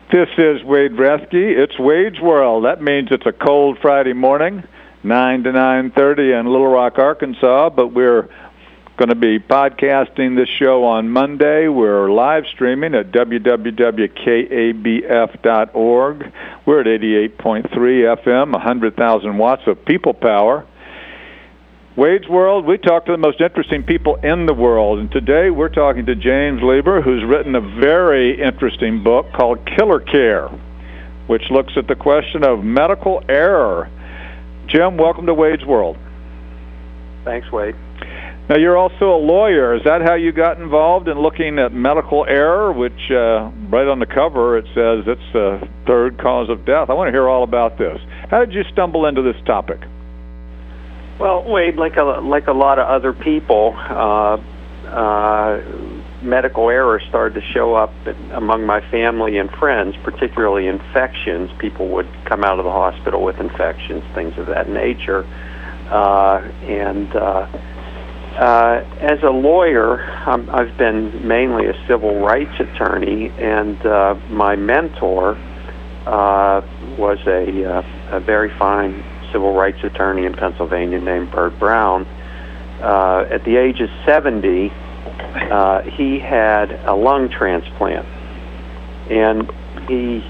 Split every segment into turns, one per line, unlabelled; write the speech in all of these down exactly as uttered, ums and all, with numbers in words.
This is Wade Bresky. It's Wade's World. That means it's a cold Friday morning, nine to nine thirty in Little Rock, Arkansas, but we're going to be podcasting this show on Monday. We're live streaming at w w w dot k a b f dot org. We're at eighty-eight point three F M, one hundred thousand watts of people power. Wade's World, we talk to the most interesting people in the world, and today we're talking to James Lieber, who's written a very interesting book called Killer Care, which looks at the question of medical error. Jim, welcome to Wade's World.
Thanks, Wade.
Now, you're also a lawyer. Is that how you got involved in looking at medical error, which uh, right on the cover it says it's the third cause of death? I want to hear all about this. How did you stumble into this topic?
Well, Wade, like a, like a lot of other people, uh, uh, medical error started to show up among my family and friends, particularly infections. People would come out of the hospital with infections, things of that nature. Uh, and uh, uh, as a lawyer, I'm, I've been mainly a civil rights attorney, and uh, my mentor uh, was a, uh, a very fine civil rights attorney in Pennsylvania named Bert Brown. Uh, at the age of seventy, uh, he had a lung transplant, and he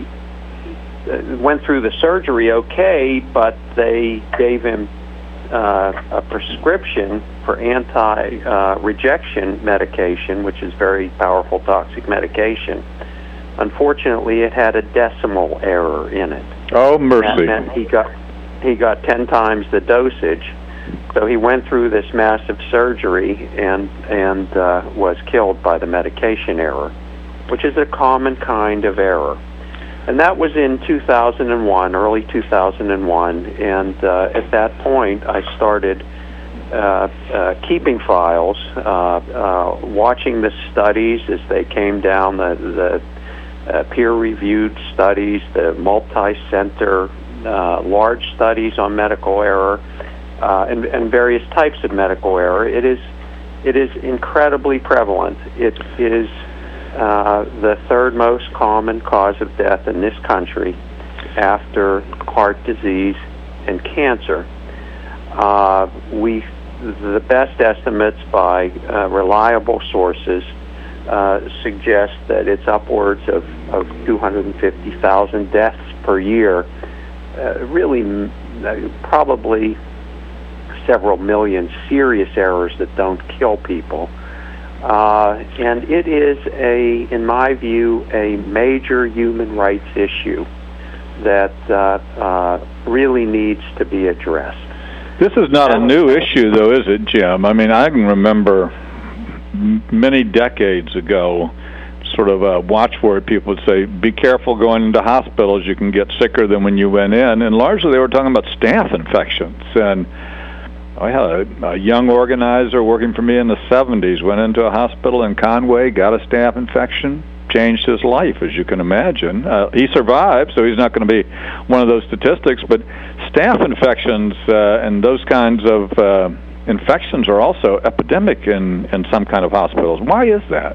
went through the surgery okay, but they gave him uh, a prescription for anti-rejection uh, medication, which is very powerful toxic medication. Unfortunately, it had a decimal error in it.
Oh, mercy.
That meant he got He got ten times the dosage, so he went through this massive surgery and and uh, was killed by the medication error, which is a common kind of error. And that was in two thousand one, early two thousand one, and uh, at that point I started uh, uh, keeping files, uh, uh, watching the studies as they came down, the, the uh, peer-reviewed studies, the multi-center Uh, large studies on medical error uh, and, and various types of medical error. It is it is incredibly prevalent. It is uh, the third most common cause of death in this country after heart disease and cancer. Uh, we the best estimates by uh, reliable sources uh, suggest that it's upwards of, of two hundred fifty thousand deaths per year. Uh, really, uh, probably several million serious errors that don't kill people. Uh, and it is, a, in my view, a major human rights issue that uh, uh, really needs to be addressed.
This is not a new issue, though, is it, Jim? I mean, I can remember many decades ago, sort of a watchword, people would say, be careful going into hospitals, you can get sicker than when you went in, and largely they were talking about staph infections. And I had a, a young organizer working for me in the seventies, went into a hospital in Conway, got a staph infection, changed his life, as you can imagine. Uh, he survived, so he's not going to be one of those statistics, but staph infections uh, and those kinds of uh, infections are also epidemic in, in some kind of hospitals. Why is that?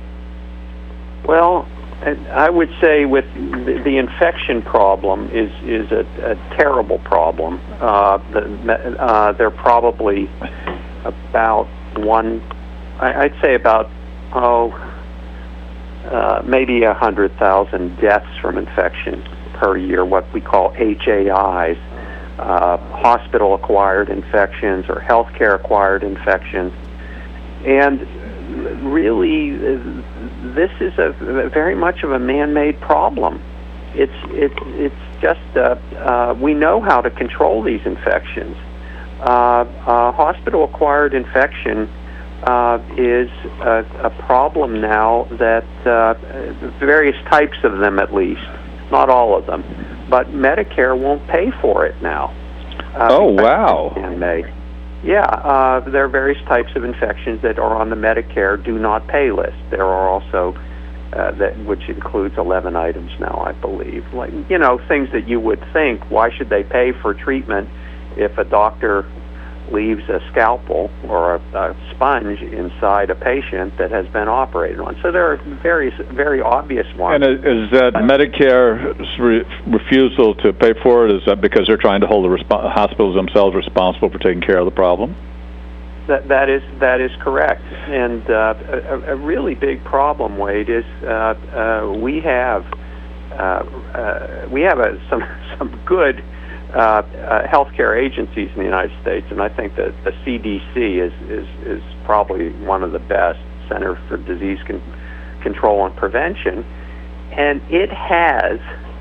Well, I would say with the infection problem is is a, a terrible problem. Uh, the, uh, there are probably about one, I'd say about, oh, uh, maybe a hundred thousand deaths from infection per year, what we call H A Is, uh, hospital-acquired infections or healthcare-acquired infections. And really, this is a very much of a man-made problem. It's it, it's just uh, uh, we know how to control these infections. Uh, uh, hospital-acquired infection uh, is a, a problem now that uh, various types of them, at least, not all of them, but Medicare won't pay for it now. Uh,
oh wow!
Man-made. Yeah, uh, there are various types of infections that are on the Medicare do not pay list. There are also, uh, that which includes eleven items now, I believe. Like, you know, things that you would think, why should they pay for treatment if a doctor leaves a scalpel or a, a sponge inside a patient that has been operated on. So there are various, very obvious ones.
And is that Medicare's re- refusal to pay for it, is that because they're trying to hold the resp- hospitals themselves responsible for taking care of the problem?
That that is that is correct, and uh, a, a really big problem, Wade, is uh, uh, we have uh, uh, we have a, some some good uh, uh, healthcare agencies in the United States, and I think that the C D C is is is probably one of the best, Center for Disease Con- Control and Prevention, and it has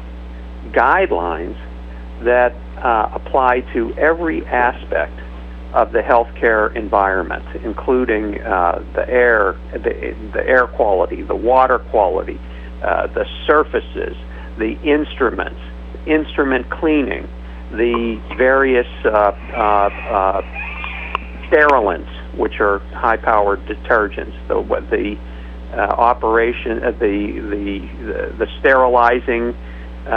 guidelines that uh, apply to every aspect of the healthcare environment, including uh, the air, the, the air quality, the water quality, uh, the surfaces, the instruments, instrument cleaning, the various uh, uh, uh, sterilants, which are high-powered detergents, the the uh, operation, uh, the, the the the sterilizing uh,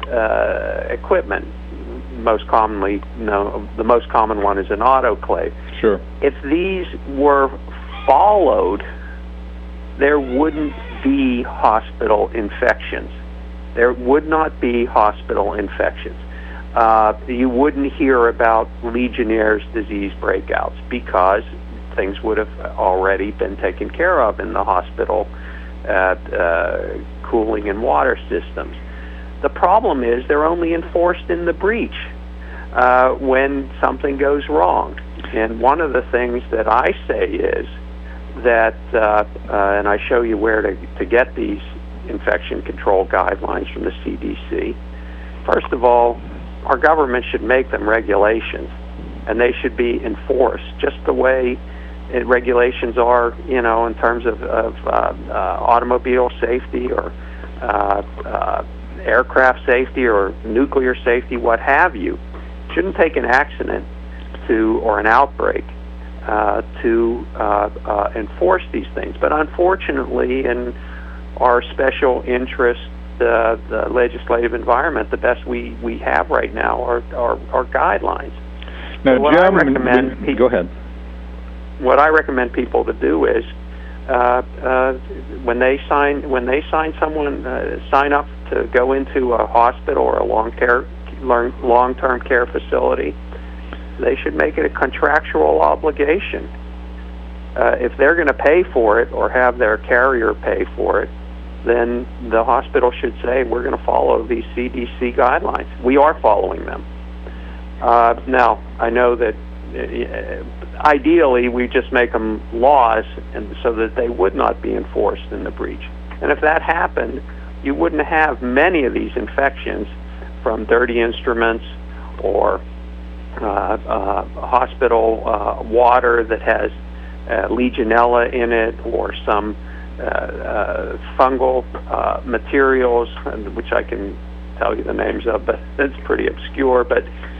uh, equipment. Most commonly, no, the most common one is an autoclave.
Sure.
If these were followed, there wouldn't be hospital infections. There would not be hospital infections. Uh, you wouldn't hear about Legionnaire's disease breakouts because things would have already been taken care of in the hospital uh, uh, cooling and water systems. The problem is they're only enforced in the breach uh, when something goes wrong. And one of the things that I say is that, uh, uh, and I show you where to, to get these infection control guidelines from the C D C. First of all, our government should make them regulations, and they should be enforced just the way it, regulations are, you know, in terms of, of uh, uh, automobile safety or uh, uh, aircraft safety or nuclear safety, what have you. Shouldn't take an accident to or an outbreak uh, to uh, uh, enforce these things. But unfortunately, in our special interest, uh, the legislative environment, the best we, we have right now are, are, are guidelines.
Now,
so what
Jim,
I recommend
we,
people,
go ahead.
What I recommend people to do is uh, uh, when they sign when they sign someone uh, sign up to go into a hospital or a long care long-term care facility, they should make it a contractual obligation. Uh, if they're going to pay for it or have their carrier pay for it, then the hospital should say, we're going to follow these C D C guidelines. We are following them. Uh, now, I know that uh, ideally we just make them laws and so that they would not be enforced in the breach. And if that happened, you wouldn't have many of these infections from dirty instruments or uh, uh, hospital uh, water that has uh, Legionella in it or some uh, uh, fungal uh, materials, which I can tell you the names of, but it's pretty obscure. But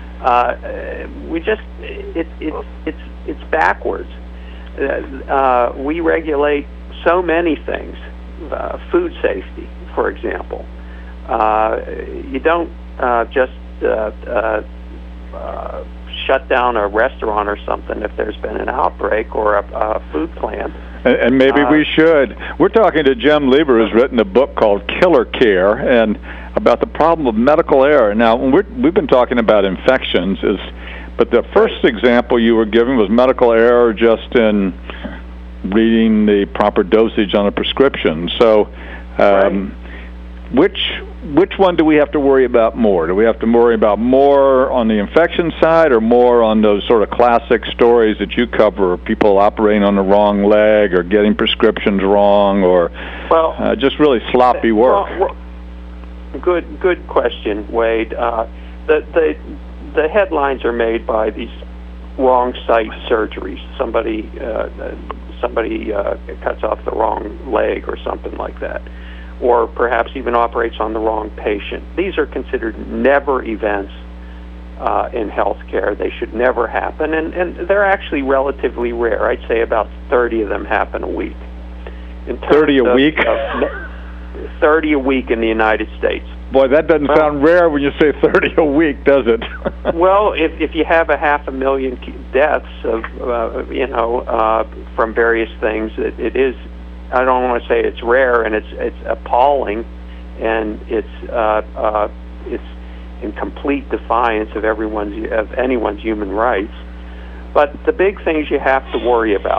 uh, we just, it, it, it's, it's backwards. Uh, uh, we regulate so many things, uh, food safety, for example. Uh, you don't uh, just uh, uh, uh, shut down a restaurant or something if there's been an outbreak or a, a food plant.
And, and maybe uh, we should. We're talking to Jim Lieber, who's written a book called Killer Care, and about the problem of medical error. Now, we're, we've been talking about infections, is, but the first example you were giving was medical error just in reading the proper dosage on a prescription. So, um,
right.
Which which one do we have to worry about more? Do we have to worry about more on the infection side or more on those sort of classic stories that you cover, people operating on the wrong leg or getting prescriptions wrong or
well,
uh, just really sloppy work?
Well, well, good good question, Wade. Uh, the, the, the headlines are made by these wrong site surgeries. Somebody, uh, somebody uh, cuts off the wrong leg or something like that, or perhaps even operates on the wrong patient. These are considered never events uh, in healthcare. They should never happen, and, and they're actually relatively rare. I'd say about thirty of them happen a week. In
thirty a
of,
week?
Of thirty a week in the United States.
Boy, that doesn't
well,
sound rare when you say thirty a week, does it?
Well, if if you have a half a million deaths of uh, you know uh, from various things, it, it is. I don't want to say it's rare, and it's it's appalling, and it's uh, uh, it's in complete defiance of everyone's of anyone's human rights. But the big things you have to worry about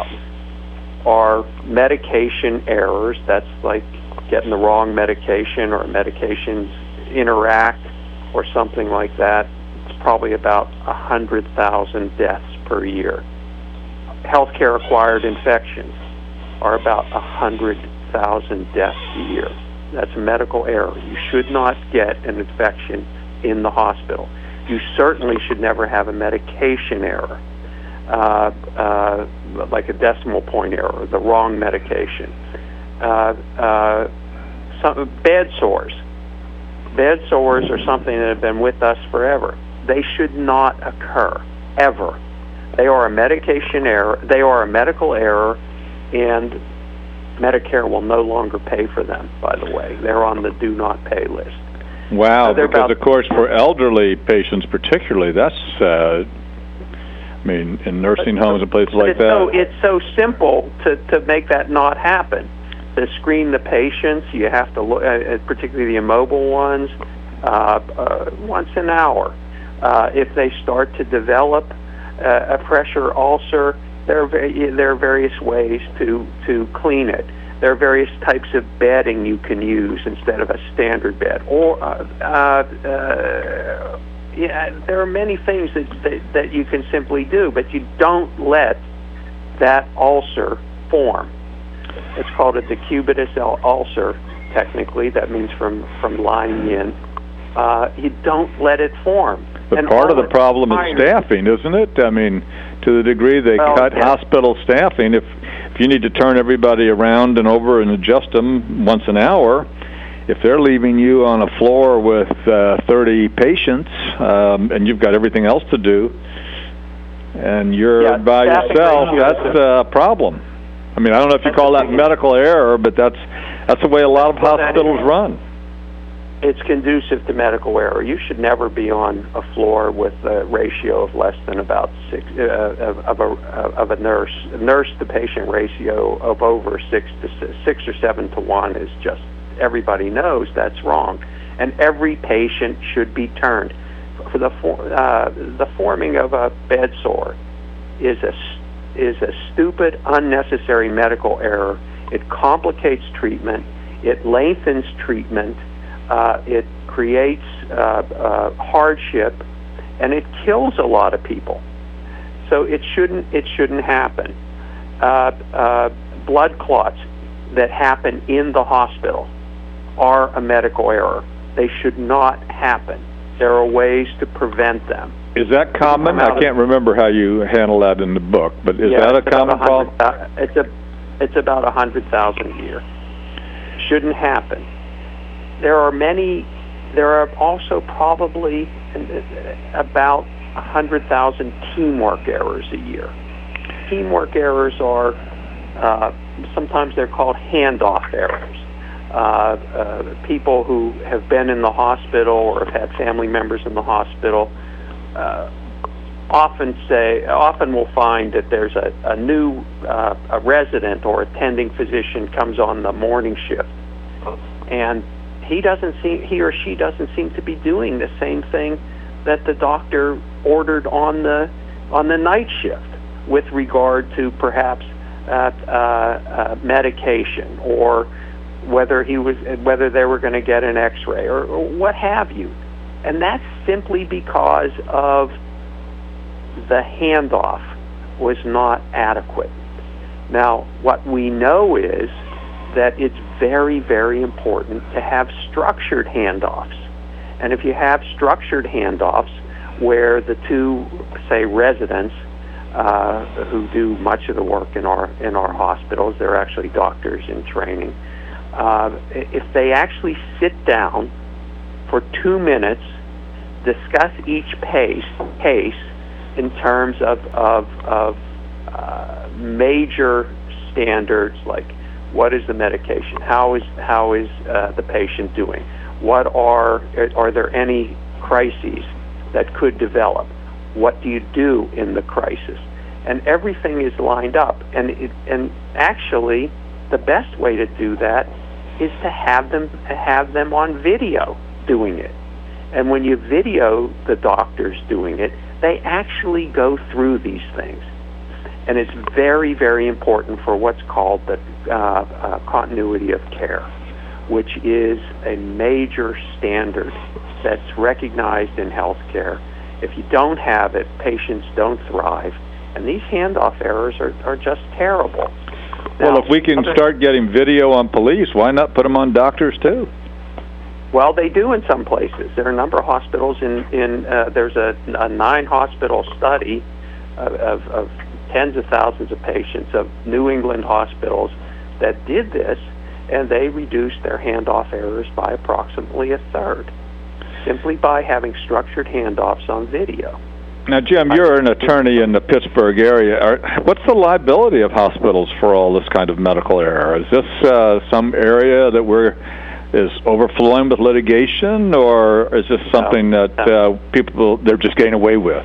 are medication errors. That's like getting the wrong medication, or medications interact, or something like that. It's probably about one hundred thousand deaths per year. Healthcare-acquired infections are about one hundred thousand deaths a year. That's a medical error. You should not get an infection in the hospital. You certainly should never have a medication error, uh, uh, like a decimal point error, the wrong medication. Uh, uh, some, bed sores. Bed sores are something that have been with us forever. They should not occur, ever. They are a medication error. They are a medical error, and Medicare will no longer pay for them, by the way. They're on the do not pay list.
Wow,
so
because
about,
of course for elderly patients particularly, that's, uh, I mean, in nursing homes and places like
it's
that.
So, it's so simple to, to make that not happen. To screen the patients, you have to look, uh, particularly the immobile ones, uh, uh, once an hour. Uh, if they start to develop uh, a pressure ulcer, there are, va- there are various ways to, to clean it. There are various types of bedding you can use instead of a standard bed. Or uh, uh, uh, yeah, there are many things that, that, that you can simply do, but you don't let that ulcer form. It's called a decubitus ulcer, technically. That means from, from lying in. Uh, you don't let it form.
But
and
part of the problem is
tired.
staffing, isn't it? I mean, to the degree they
well,
cut
yeah.
hospital staffing, if if you need to turn everybody around and over and adjust them once an hour, if they're leaving you on a floor with uh, thirty patients, um, and you've got everything else to do, and you're
yeah,
by yourself,
ratio
that's a problem. I mean, I don't know if you call that medical error, but that's that's the way a lot of
well,
hospitals run.
It's conducive to medical error. You should never be on a floor with a ratio of less than about six uh, of, of a of a nurse nurse to patient ratio of over six to six or seven to one is just, everybody knows that's wrong, and every patient should be turned. For the for, uh, the forming of a bed sore is a is a stupid, unnecessary medical error. It complicates treatment. It lengthens treatment. Uh, it creates uh, uh, hardship, and it kills a lot of people. So it shouldn't it shouldn't happen. Uh, uh, blood clots that happen in the hospital are a medical error. They should not happen. There are ways to prevent them.
Is that common? I can't remember how you handle that in the book, but is
yeah,
that a common problem?
Uh, it's a it's about a hundred thousand a year. Shouldn't happen. There are many. There are also probably about a hundred thousand teamwork errors a year. Teamwork errors are uh, sometimes they're called handoff errors. Uh, uh, people who have been in the hospital or have had family members in the hospital uh, often say, often will find that there's a, a new uh, a resident or attending physician comes on the morning shift, and he doesn't seem, he or she doesn't seem to be doing the same thing that the doctor ordered on the on the night shift with regard to perhaps uh, uh, uh, medication, or whether he was whether they were going to get an X-ray or, or what have you. And that's simply because of the handoff was not adequate. Now, what we know is that it's very, very important to have structured handoffs. And if you have structured handoffs where the two, say, residents uh, who do much of the work in our in our hospitals, they're actually doctors in training, uh, if they actually sit down for two minutes, discuss each pace, case in terms of, of, of uh, major standards like what is the medication, how is how is uh, the patient doing, What are are there any crises that could develop? What do you do in the crisis? And everything is lined up. And it, and actually, the best way to do that is to have them have them on video doing it. And when you video the doctors doing it, they actually go through these things. And it's very, very important for what's called the uh, uh, continuity of care, which is a major standard that's recognized in healthcare. If you don't have it, patients don't thrive. And these handoff errors are, are just terrible.
Well,
Now,
if we can
other-
start getting video on police, why not put them on doctors too?
Well, they do in some places. There are a number of hospitals in, in uh, there's a, a nine-hospital study of, of, of tens of thousands of patients of New England hospitals that did this, and they reduced their handoff errors by approximately a third, simply by having structured handoffs on video.
Now, Jim, you're an attorney in the Pittsburgh area. Are, what's the liability of hospitals for all this kind of medical error? Is this uh, some area that we're is overflowing with litigation, or is this something
no,
that
no.
uh, people they're just getting away with?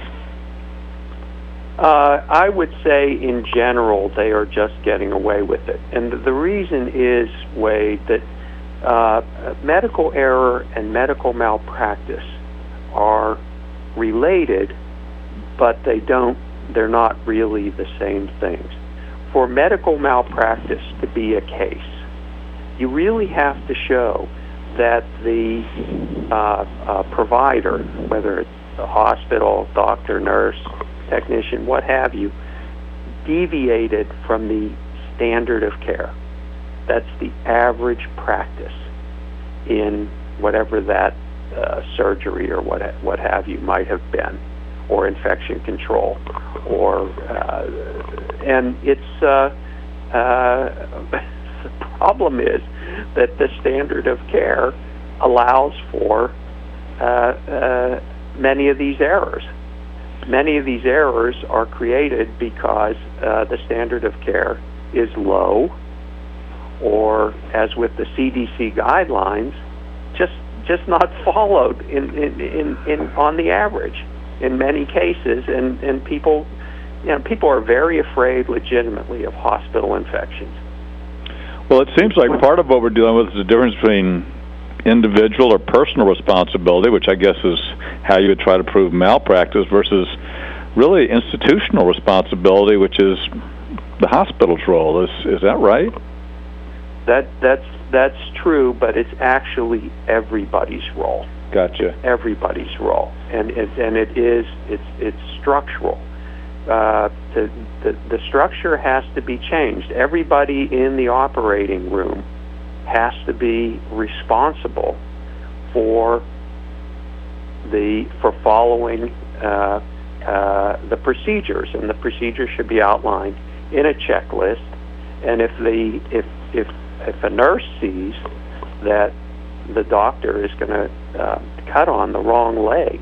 Uh, I would say, in general, they are just getting away with it, and the reason is, Wade, that uh, medical error and medical malpractice are related, but they don't. They're not really the same things. For medical malpractice to be a case, you really have to show that the uh, uh, provider, whether it's a hospital, doctor, nurse, technician, what have you, deviated from the standard of care. That's the average practice in whatever that uh, surgery or what what have you might have been, or infection control, or uh, and it's uh, uh, the problem is that the standard of care allows for uh, uh, many of these errors. Many of these errors are created because uh, the standard of care is low, or, as with the C D C guidelines, just just not followed in, in, in, in on the average in many cases, and, and people you know people are very afraid legitimately of hospital infections.
Well, it seems like part of what we're dealing with is the difference between individual or personal responsibility, which I guess is how you would try to prove malpractice, versus really institutional responsibility, which is the hospital's role. Is is that right?
That that's that's true, but it's actually everybody's role.
Gotcha.
Everybody's role, and it, and it is it's it's structural. Uh, the, the the structure has to be changed. Everybody in the operating room has to be responsible for the for following uh, uh, the procedures, and the procedures should be outlined in a checklist. And if the if if if a nurse sees that the doctor is going to uh, cut on the wrong leg,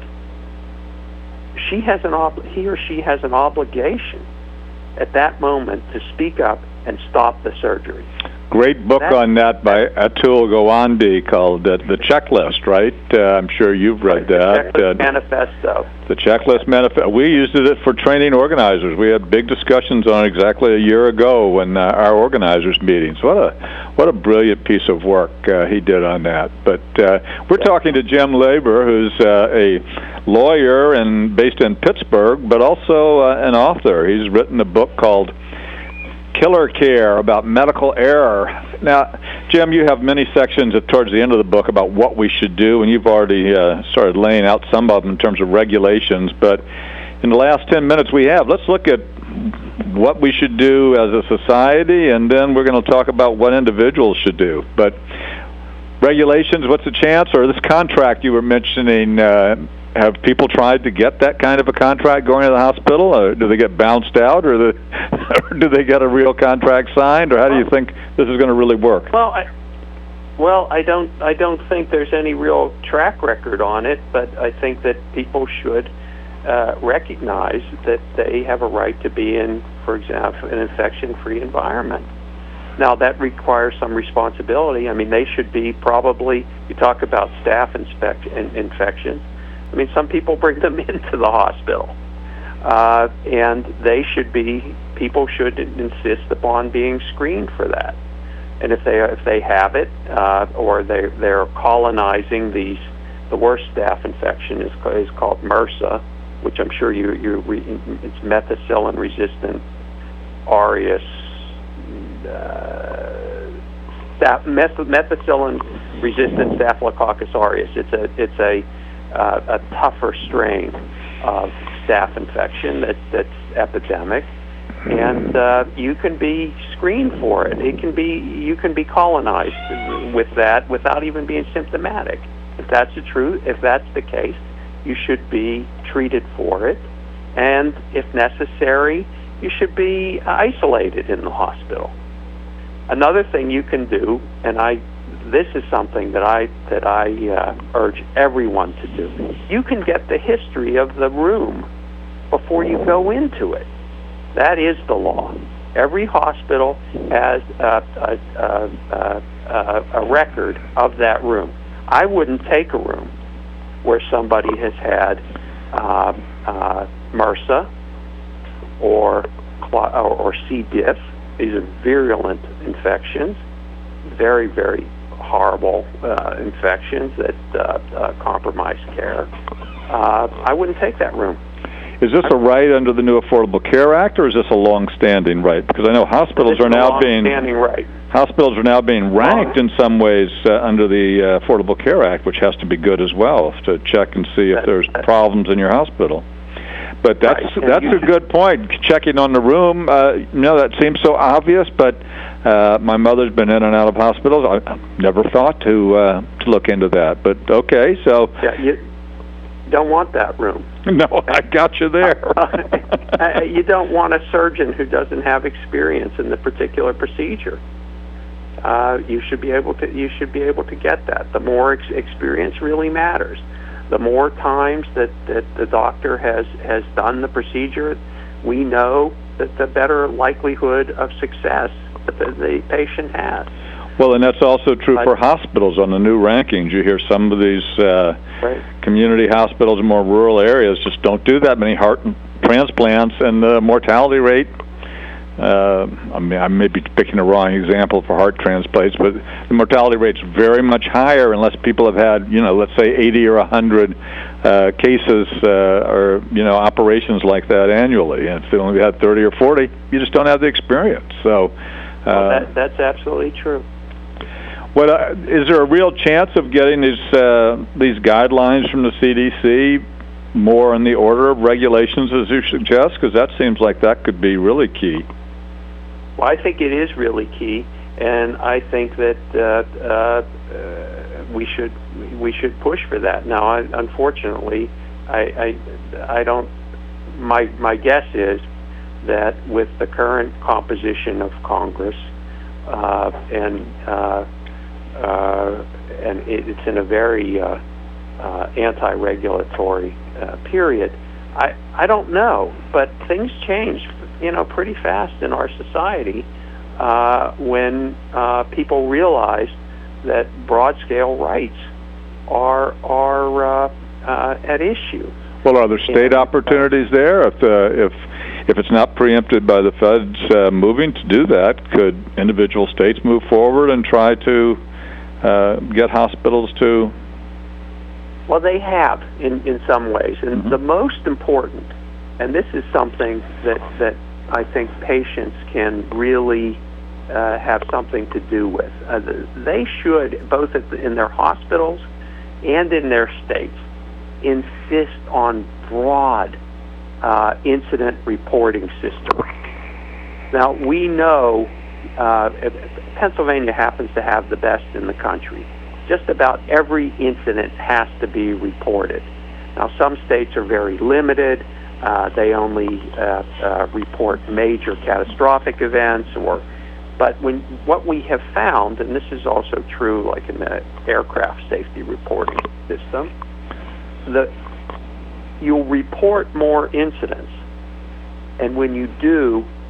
she has an ob- he or she has an obligation at that moment to speak up and stop the surgery.
Great book
That,
on that by Atul Gawande called uh, The Checklist, right? Uh, I'm sure you've read
the
that.
Checklist
Uh,
Manifesto.
The Checklist Manifesto. We used it for training organizers. We had big discussions on it exactly a year ago when uh, our organizers meetings. What a what a brilliant piece of work uh, he did on that. But uh, we're talking to Jim Labor, who's uh, a lawyer and based in Pittsburgh, but also uh, an author. He's written a book called Killer Care, about medical error. Now, Jim, you have many sections at, towards the end of the book about what we should do, and you've already uh, started laying out some of them in terms of regulations. But in the last ten minutes we have, let's look at what we should do as a society, and then we're going to talk about what individuals should do. But regulations, what's the chance? Or this contract you were mentioning, uh, have people tried to get that kind of a contract going to the hospital? Or do they get bounced out, or, the, or do they get a real contract signed, or how do you think this is going to really work?
Well, I, well, I don't, I don't think there's any real track record on it, but I think that people should uh, recognize that they have a right to be in, for example, an infection-free environment. Now, that requires some responsibility. I mean, they should be probably, you talk about staff inspect, in, infections. I mean, some people bring them into the hospital. Uh, and they should be, people should insist upon being screened for that. And if they if they have it, uh, or they they're colonizing these, the worst staph infection is is called MRSA, which I'm sure you you re, it's methicillin resistant aureus, uh, staph, meth, methicillin resistant Staphylococcus aureus. It's a it's a uh, a tougher strain of staph infection that that's epidemic. And uh, you can be screened for it. It can be you can be colonized with that without even being symptomatic. If that's the truth, if that's the case, you should be treated for it, and if necessary, you should be isolated in the hospital. Another thing you can do, and I, this is something that I that I uh, urge everyone to do. You can get the history of the room before you go into it. That is the law. Every hospital has a, a, a, a, a record of that room. I wouldn't take a room where somebody has had uh, uh, MRSA or, or, or C. diff. These are virulent infections, very, very horrible uh, infections that uh, uh, compromise care. Uh, I wouldn't take that room.
Is this a right under the new Affordable Care Act, or is this a long-standing right? Because I know hospitals
it's
are now being
right.
hospitals are now being ranked in some ways uh, under the uh, Affordable Care Act, which has to be good as well to check and see if
that,
there's
that,
problems in your hospital. But that's
right.
that's a good point. Checking on the room, uh, you know, that seems so obvious, but uh, my mother's been in and out of hospitals. I never thought to uh, to look into that. But okay, so.
Yeah, you, don't want that room.
No, I got you there.
You don't want a surgeon who doesn't have experience in the particular procedure. Uh, you should be able to. You should be able to get that. The more ex- experience really matters. The more times that, that the doctor has, has done the procedure, we know that the better likelihood of success that the, the patient has.
Well, and that's also true for hospitals on the new rankings. You hear some of these uh,
right.
community hospitals in more rural areas just don't do that many heart transplants, and the mortality rate, uh, I mean, I may be picking the wrong example for heart transplants, but the mortality rate's very much higher unless people have had, you know, let's say eighty or one hundred uh, cases uh, or, you know, operations like that annually. And if they only had thirty or forty, you just don't have the experience. So uh,
well, that, that's absolutely true.
What uh, is there a real chance of getting these uh, these guidelines from the C D C more in the order of regulations as you suggest? Because that seems like that could be really key.
Well, I think it is really key, and I think that uh, uh, uh, we should we should push for that. Now, I, unfortunately, I, I I don't. My my guess is that with the current composition of Congress uh, and uh, Uh, and it, it's in a very uh, uh, anti-regulatory uh, period. I I don't know, but things change, you know, pretty fast in our society uh, when uh, people realize that broad-scale rights are are uh, uh, at issue.
Well, are there state and, opportunities uh, there? If uh, if if it's not preempted by the feds uh, moving to do that, could individual states move forward and try to Uh, get hospitals to?
Well, they have in, in some ways. And mm-hmm. the most important, and this is something that, that I think patients can really uh, have something to do with. Uh, they should, both at the, in their hospitals and in their states, insist on broad uh, incident reporting systems. Now, we know uh, Pennsylvania happens to have the best in the country. Just about every incident has to be reported. Now, some states are very limited. Uh, they only uh, uh, report major catastrophic events, or, but when what we have found, and this is also true, like in the aircraft safety reporting system, that you'll report more incidents, and when you do,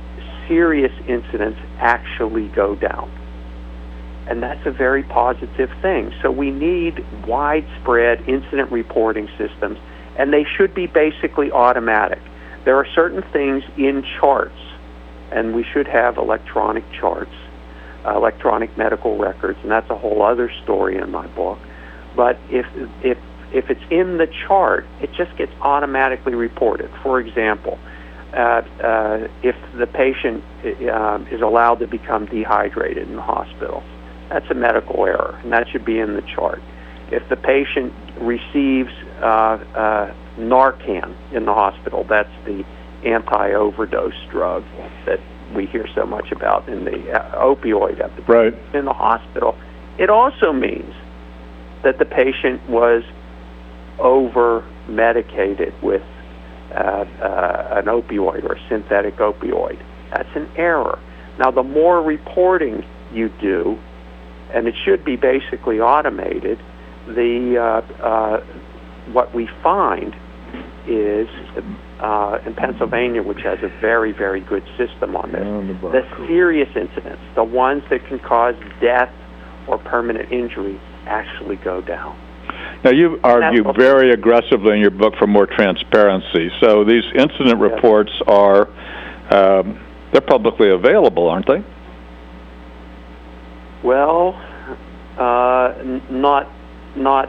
serious incidents actually go down. And that's a very positive thing. So we need widespread incident reporting systems, and they should be basically automatic. There are certain things in charts, and we should have electronic charts, uh, electronic medical records, and that's a whole other story in my book. But if if if it's in the chart, it just gets automatically reported. For example, uh, uh, if the patient uh, is allowed to become dehydrated in the hospital, that's a medical error, and that should be in the chart. If the patient receives uh, uh, Narcan in the hospital, that's the anti-overdose drug that we hear so much about in the uh, opioid epidemic.
Right.
In the hospital, it also means that the patient was over-medicated with uh, uh, an opioid or a synthetic opioid. That's an error. Now, the more reporting you do, and it should be basically automated, the uh, uh, what we find is uh, in Pennsylvania, which has a very, very good system on this, the serious incidents, the ones that can cause death or permanent injury, actually go down.
Now, you argue very aggressively in your book for more transparency. So these incident
Yes.
reports are, um, they're publicly available, aren't they?
Well, uh, n- not, not,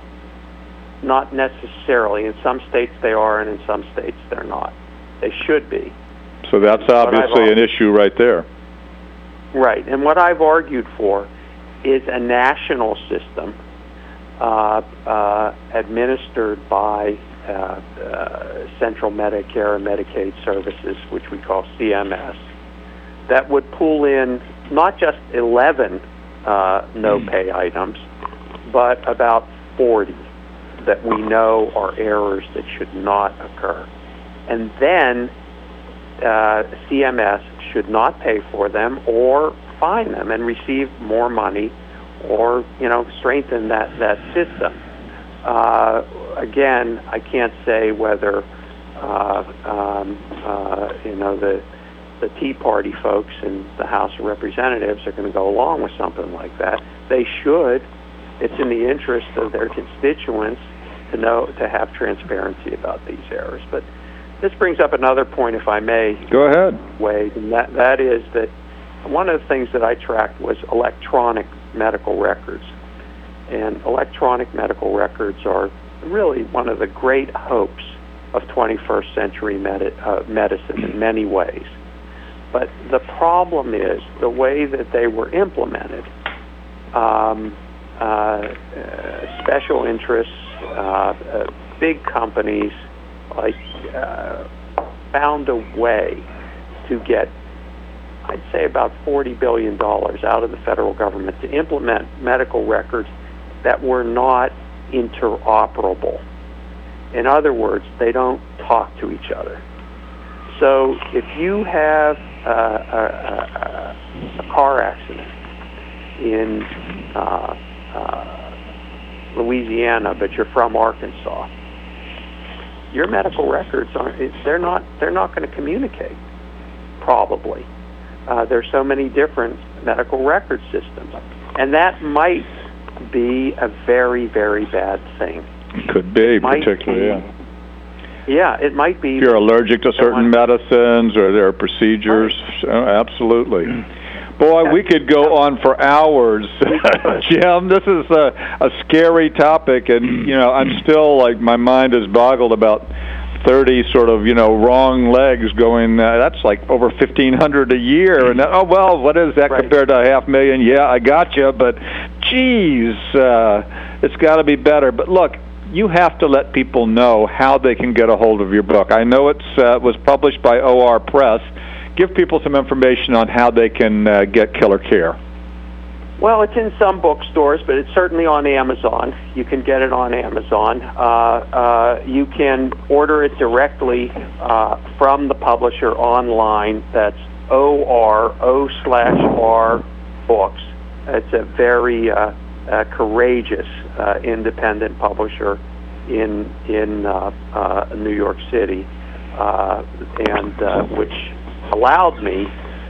not necessarily. In some states they are, and in some states they're not. They should be.
So that's obviously an issue right there.
Right, and what I've argued for is a national system uh, uh, administered by uh, uh, Central Medicare and Medicaid Services, which we call C M S, that would pull in not just eleven uh, no-pay items, but about forty that we know are errors that should not occur. And then uh, C M S should not pay for them or fine them and receive more money, or, you know, strengthen that, that system. Uh, again, I can't say whether, uh, um, uh, you know, the, the Tea Party folks in the House of Representatives are going to go along with something like that. They should. It's in the interest of their constituents to know, to have transparency about these errors. But this brings up another point, if I may.
Go ahead.
Wade, and that, that is that one of the things that I tracked was electronic medical records. And electronic medical records are really one of the great hopes of twenty-first century med- uh, medicine in many ways. But the problem is the way that they were implemented. Um, uh, uh, special interests, uh, uh, big companies, like uh, found a way to get, I'd say, about forty billion dollars out of the federal government to implement medical records that were not interoperable. In other words, they don't talk to each other. So if you have uh, a, a, a car accident in uh, uh, Louisiana, but you're from Arkansas, your medical records aren't, they're not, they're not going to communicate, probably. Uh, there's so many different medical record systems. And that might be a very, very bad thing.
Could be,
Might
particularly,
be,
yeah.
Yeah, it might be.
If you're allergic to certain
one,
medicines or there are procedures,
right.
oh, absolutely. Boy, yeah. we could go on for hours, Jim. This is a, a scary topic, and, you know, I'm still, like, my mind is boggled about thirty sort of, you know, wrong legs going, uh, that's like over fifteen hundred a year. And, oh, well, what is that right. compared to a half million? Yeah, I got you, but, geez, uh, it's got to be better. But, look, you have to let people know how they can get a hold of your book. I know it uh, was published by O R Press. Give people some information on how they can uh, get Killer Care.
Well, it's in some bookstores, but it's certainly on Amazon. You can get it on Amazon. Uh, uh, you can order it directly uh, from the publisher online. That's O R, O slash R books. It's a very uh, uh, courageous uh, independent publisher in in uh, uh, New York City, uh, and uh, which allowed me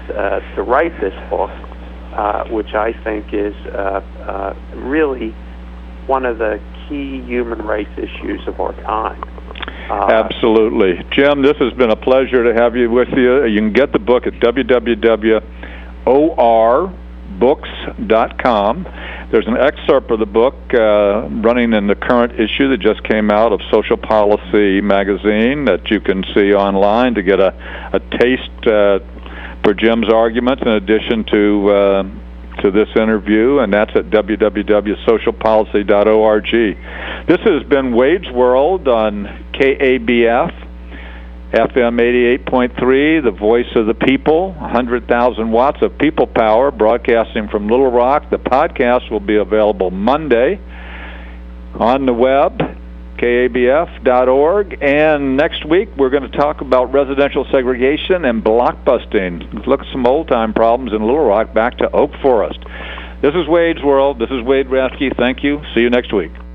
uh, to write this book, uh, which I think is uh, uh, really one of the key human rights issues of our time. Uh,
Absolutely. Jim, this has been a pleasure to have you with you. You can get the book at w w w dot o r books dot com. There's an excerpt of the book uh, running in the current issue that just came out of Social Policy magazine that you can see online to get a, a taste uh, for Jim's arguments in addition to uh, to this interview, and that's at w w w dot social policy dot org. This has been Wade's World on K A B F, F M eighty-eight point three, the voice of the people, one hundred thousand watts of people power, broadcasting from Little Rock. The podcast will be available Monday on the web, K A B F dot org, and next week we're going to talk about residential segregation and blockbusting. Let's look at some old-time problems in Little Rock back to Oak Forest. This is Wade's World. This is Wade Rathke. Thank you. See you next week.